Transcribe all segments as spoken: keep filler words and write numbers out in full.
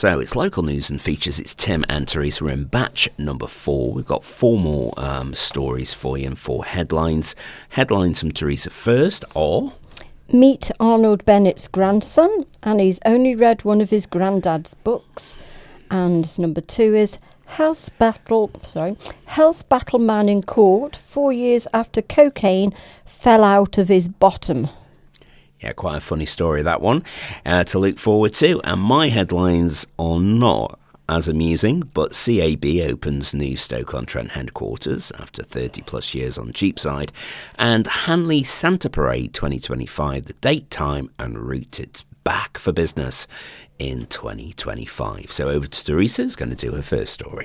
So it's local news and features. It's Tim and Teresa. We're in batch number four. We've got four more um, stories for you and four headlines. Headlines from Teresa first are... Meet Arnold Bennett's grandson, and he's only read one of his granddad's books. And number two is Health Battle, sorry, Health Battle Man in court four years after cocaine fell out of his bottom. Yeah, quite a funny story, that one, uh, to look forward to. And my headlines are not as amusing, but C A B opens new Stoke-on-Trent headquarters after thirty plus years on Cheapside. And Hanley Santa Parade twenty twenty-five, the date, time and route. It's back for business in twenty twenty-five. So over to Teresa, who's going to do her first story.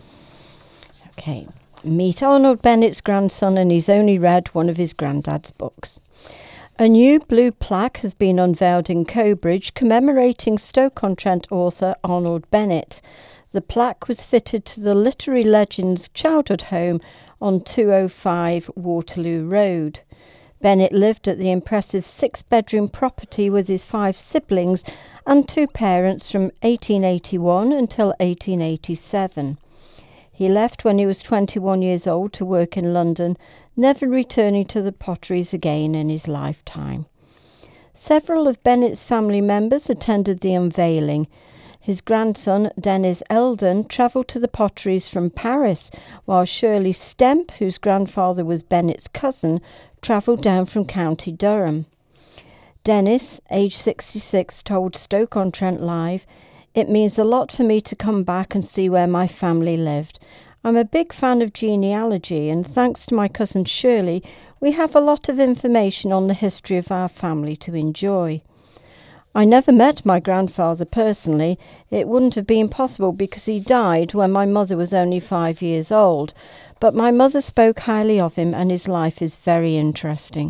Okay. Meet Arnold Bennett's grandson, and he's only read one of his granddad's books. A new blue plaque has been unveiled in Cobridge commemorating Stoke-on-Trent author Arnold Bennett. The plaque was fitted to the literary legend's childhood home on two oh five Waterloo Road. Bennett lived at the impressive six-bedroom property with his five siblings and two parents from eighteen eighty-one until eighteen eighty-seven. He left when he was twenty-one years old to work in London, never returning to the Potteries again in his lifetime. Several of Bennett's family members attended the unveiling. His grandson, Dennis Eldon, travelled to the Potteries from Paris, while Shirley Stemp, whose grandfather was Bennett's cousin, travelled down from County Durham. Dennis, aged sixty-six, told Stoke-on-Trent Live, "It means a lot for me to come back and see where my family lived. I'm a big fan of genealogy, and thanks to my cousin Shirley, we have a lot of information on the history of our family to enjoy. I never met my grandfather personally. It wouldn't have been possible because he died when my mother was only five years old, but my mother spoke highly of him and his life is very interesting."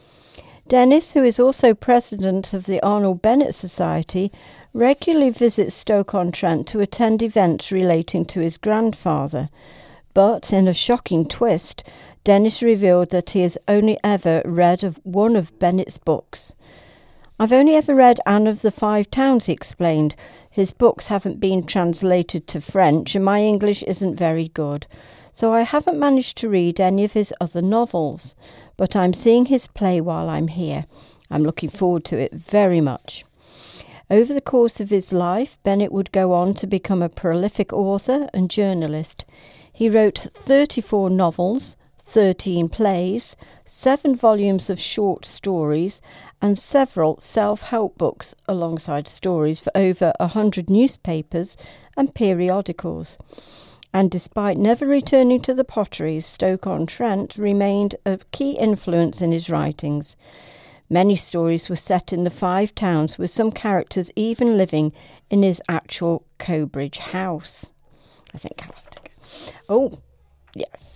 Dennis, who is also president of the Arnold Bennett Society, regularly visits Stoke-on-Trent to attend events relating to his grandfather. But, in a shocking twist, Dennis revealed that he has only ever read of one of Bennett's books. "I've only ever read Anne of the Five Towns," he explained. "His books haven't been translated to French and my English isn't very good, so I haven't managed to read any of his other novels. But I'm seeing his play while I'm here. I'm looking forward to it very much." Over the course of his life, Bennett would go on to become a prolific author and journalist. He wrote thirty-four novels, thirteen plays, seven volumes of short stories, and several self-help books alongside stories for over a hundred newspapers and periodicals. And despite never returning to the Potteries, Stoke-on-Trent remained a key influence in his writings. Many stories were set in the Five Towns, with some characters even living in his actual Cobridge house. I think I'll have to go. Oh, yes.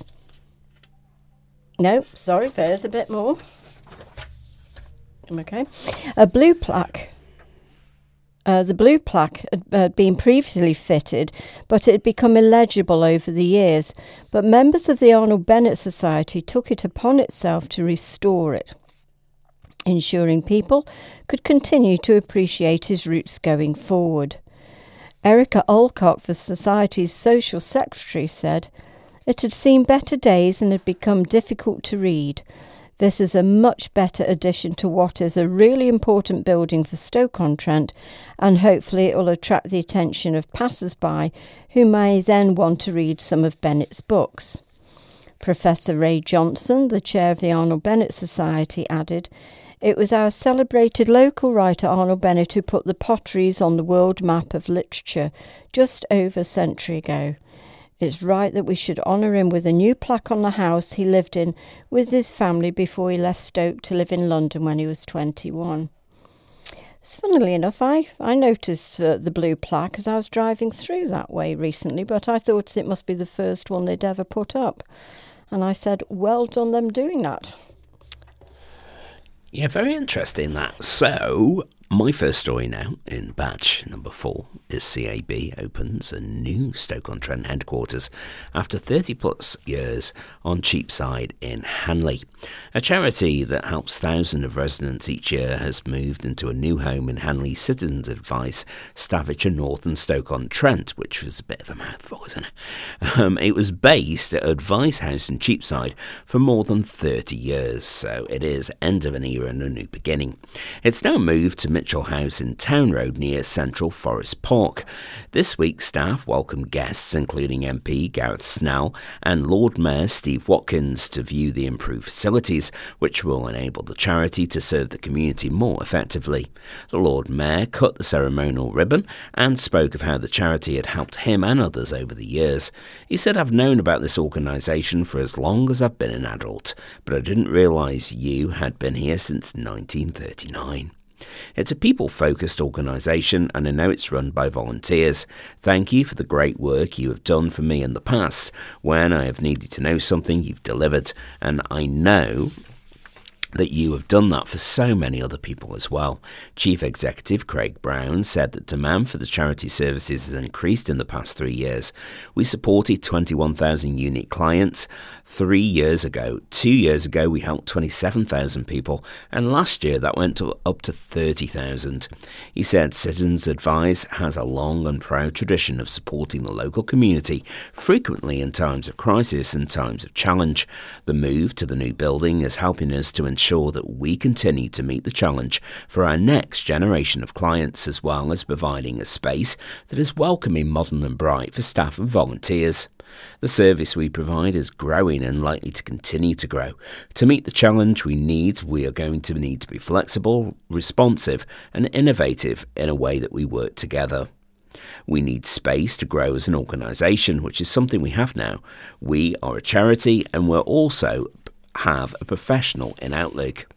No, sorry, there's a bit more. Okay. A blue plaque. Uh, the blue plaque had uh, been previously fitted, but it had become illegible over the years. But members of the Arnold Bennett Society took it upon itself to restore it, ensuring people could continue to appreciate his roots going forward. Erica Alcock, the Society's social secretary, said, "It had seen better days and had become difficult to read. This is a much better addition to what is a really important building for Stoke-on-Trent, and hopefully it will attract the attention of passers-by who may then want to read some of Bennett's books." Professor Ray Johnson, the chair of the Arnold Bennett Society, added, "It was our celebrated local writer Arnold Bennett who put the Potteries on the world map of literature just over a century ago. It's right that we should honour him with a new plaque on the house he lived in with his family before he left Stoke to live in London when he was twenty-one. So funnily enough, I, I noticed uh, the blue plaque as I was driving through that way recently, but I thought it must be the first one they'd ever put up. And I said, well done them doing that. Yeah, very interesting that. So, My first story now, in batch number four, is C A B opens a new Stoke-on-Trent headquarters after thirty plus years on Cheapside in Hanley. A charity that helps thousands of residents each year has moved into a new home in Hanley Citizens Advice, Staffordshire North and Stoke-on-Trent, which was a bit of a mouthful, isn't it? Um, it was based at Advice House in Cheapside for more than thirty years, so it is end of an era and a new beginning. It's now moved to Mitchell House in Town Road near Central Forest Park. This week, staff welcomed guests including M P Gareth Snell and Lord Mayor Steve Watkins to view the improved facilities, which will enable the charity to serve the community more effectively. The Lord Mayor cut the ceremonial ribbon and spoke of how the charity had helped him and others over the years. He said, "I've known about this organisation for as long as I've been an adult, but I didn't realise you had been here since nineteen thirty-nine. It's a people-focused organisation and I know it's run by volunteers. Thank you for the great work you have done for me in the past. When I have needed to know something, you've delivered, and I know that you have done that for so many other people as well." Chief Executive Craig Brown said that demand for the charity services has increased in the past three years. We supported twenty-one thousand unique clients three years ago. Two years ago, we helped twenty-seven thousand people, and last year that went to up to thirty thousand. He said Citizens Advice has a long and proud tradition of supporting the local community, frequently in times of crisis and times of challenge. The move to the new building is helping us to ensure that we continue to meet the challenge for our next generation of clients, as well as providing a space that is welcoming, modern and bright for staff and volunteers. The service we provide is growing and likely to continue to grow. To meet the challenge we need, we are going to need to be flexible, responsive and innovative in a way that we work together. We need space to grow as an organisation, which is something we have now. We are a charity and we're also have a professional in Outlook.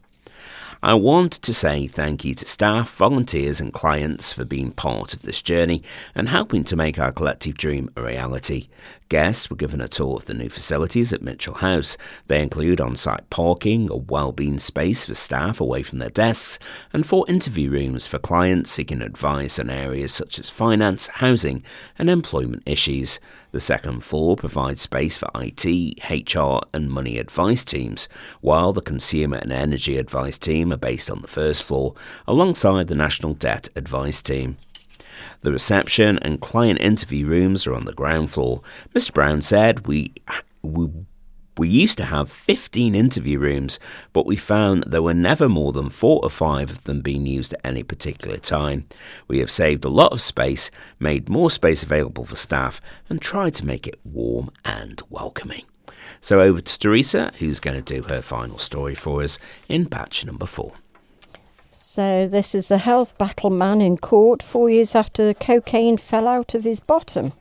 I want to say thank you to staff, volunteers and clients for being part of this journey and helping to make our collective dream a reality. Guests were given a tour of the new facilities at Mitchell House. They include on-site parking, a wellbeing space for staff away from their desks, and four interview rooms for clients seeking advice on areas such as finance, housing and employment issues. The second floor provides space for I T, H R and money advice teams, while the consumer and energy advice team are based on the first floor, alongside the national debt advice team. The reception and client interview rooms are on the ground floor. Mister Brown said, we, we, we used to have fifteen interview rooms, but we found there were never more than four or five of them being used at any particular time. We have saved a lot of space, made more space available for staff, and tried to make it warm and welcoming. So over to Teresa, who's going to do her final story for us in batch number four. So this is a health battle man in court four years after cocaine fell out of his bottom.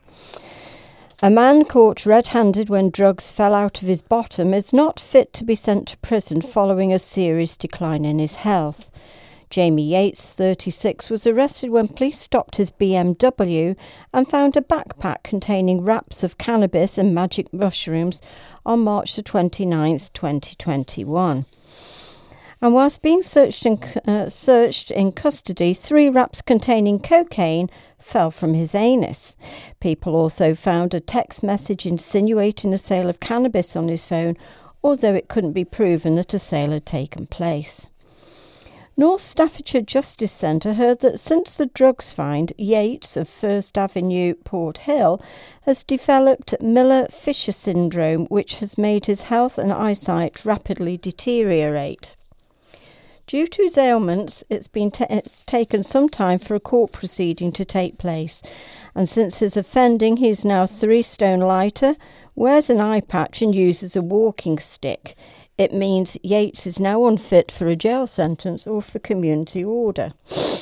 A man caught red-handed when drugs fell out of his bottom is not fit to be sent to prison following a serious decline in his health. Jamie Yates, thirty-six, was arrested when police stopped his B M W and found a backpack containing wraps of cannabis and magic mushrooms on March the twenty-ninth, twenty twenty-one. And whilst being searched in, uh, searched in custody, three wraps containing cocaine fell from his anus. People also found a text message insinuating a sale of cannabis on his phone, although it couldn't be proven that a sale had taken place. North Staffordshire Justice Centre heard that since the drugs find, Yates of First Avenue, Port Hill, has developed Miller-Fisher syndrome, which has made his health and eyesight rapidly deteriorate. Due to his ailments, it's been ta- it's taken some time for a court proceeding to take place, and since his offending, he is now three stone lighter, wears an eye patch and uses a walking stick. It means Yates is now unfit for a jail sentence or for community order.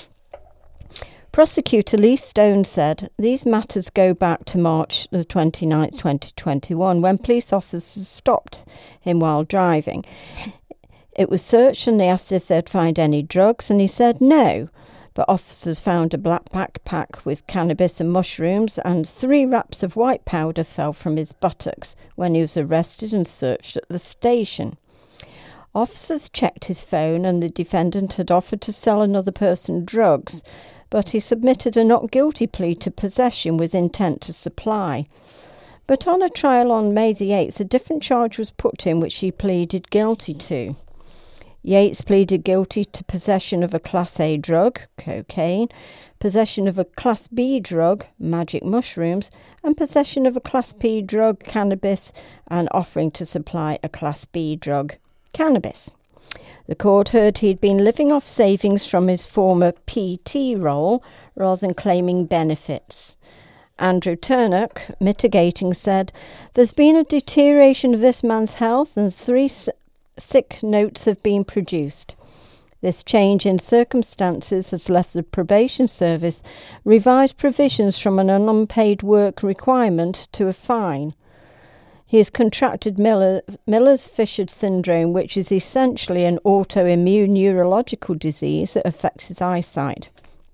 Prosecutor Lee Stone said these matters go back to March the twenty-ninth, twenty twenty-one, when police officers stopped him while driving. It was searched and they asked if they'd find any drugs, and he said no. But officers found a black backpack with cannabis and mushrooms, and three wraps of white powder fell from his buttocks when he was arrested and searched at the station. Officers checked his phone and the defendant had offered to sell another person drugs, but he submitted a not guilty plea to possession with intent to supply. But on a trial on May the eighth, a different charge was put to him which he pleaded guilty to. Yates pleaded guilty to possession of a Class A drug, cocaine, possession of a Class B drug, magic mushrooms, and possession of a Class B drug, cannabis, and offering to supply a Class B drug, cannabis. The court heard he'd been living off savings from his former P T role rather than claiming benefits. Andrew Turnock, mitigating, said, "There's been a deterioration of this man's health and three s- sick notes have been produced. This change in circumstances has left the probation service revised provisions from an unpaid work requirement to a fine. He has contracted Miller, Miller's-Fisher syndrome, which is essentially an autoimmune neurological disease that affects his eyesight.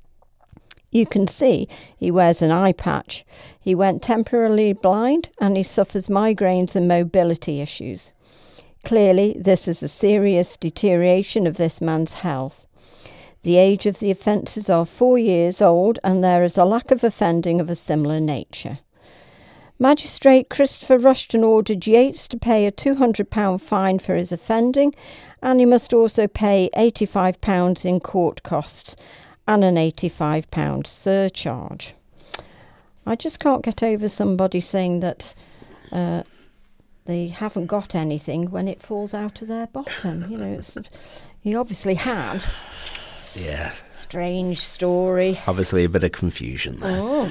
You can see he wears an eye patch. He went temporarily blind and he suffers migraines and mobility issues. Clearly, this is a serious deterioration of this man's health. The age of the offences are four years old and there is a lack of offending of a similar nature." Magistrate Christopher Rushton ordered Yates to pay a two hundred pounds fine for his offending, and he must also pay eighty-five pounds in court costs and an eighty-five pounds surcharge. I just can't get over somebody saying that uh, they haven't got anything when it falls out of their bottom. You know, it's, he obviously had. Yeah. Strange story. Obviously a bit of confusion there. Oh.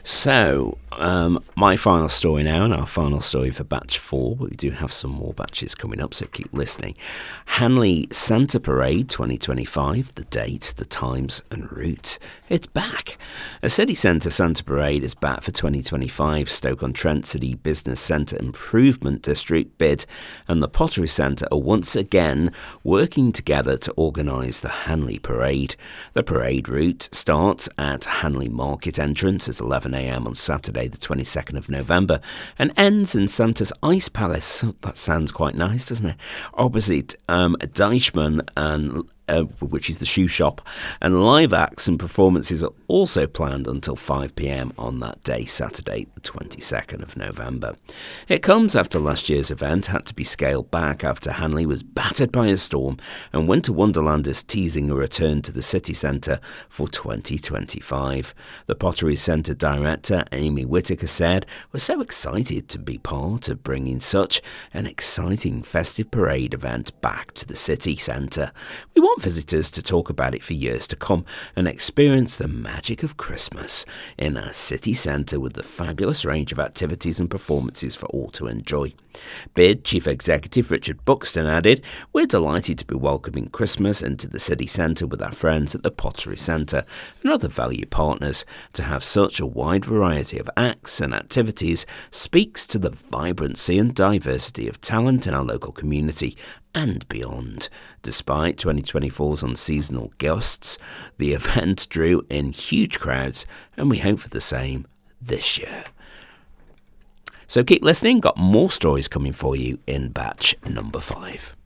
So, um, my final story now, and our final story for batch four, but we do have some more batches coming up, so keep listening. Hanley Santa Parade twenty twenty-five, the date, the times and route. It's back. A city centre Santa Parade is back for twenty twenty-five. Stoke-on-Trent City Business Centre Improvement District, B I D, and the Pottery Centre are once again working together to organise the Hanley Parade. The parade route starts at Hanley Market entrance at eleven a.m. on Saturday the twenty-second of November and ends in Santa's Ice Palace. That sounds quite nice, doesn't it? Opposite um, Deichmann and Uh, which is the shoe shop, and live acts and performances are also planned until five p.m. on that day, Saturday the twenty-second of November. It comes after last year's event had to be scaled back after Hanley was battered by a storm, and Winter Wonderland is teasing a return to the city centre for twenty twenty-five. The Pottery Centre director, Amy Whitaker, said, "We're so excited to be part of bringing such an exciting festive parade event back to the city centre. We want visitors to talk about it for years to come and experience the magic of Christmas in our city centre with the fabulous range of activities and performances for all to enjoy." B I D Chief Executive Richard Buxton added, "We're delighted to be welcoming Christmas into the city centre with our friends at the Pottery Centre and other valued partners. To have such a wide variety of acts and activities speaks to the vibrancy and diversity of talent in our local community and beyond." Despite twenty twenty-four's unseasonal gusts, the event drew in huge crowds, and we hope for the same this year. So keep listening, got more stories coming for you in batch number five.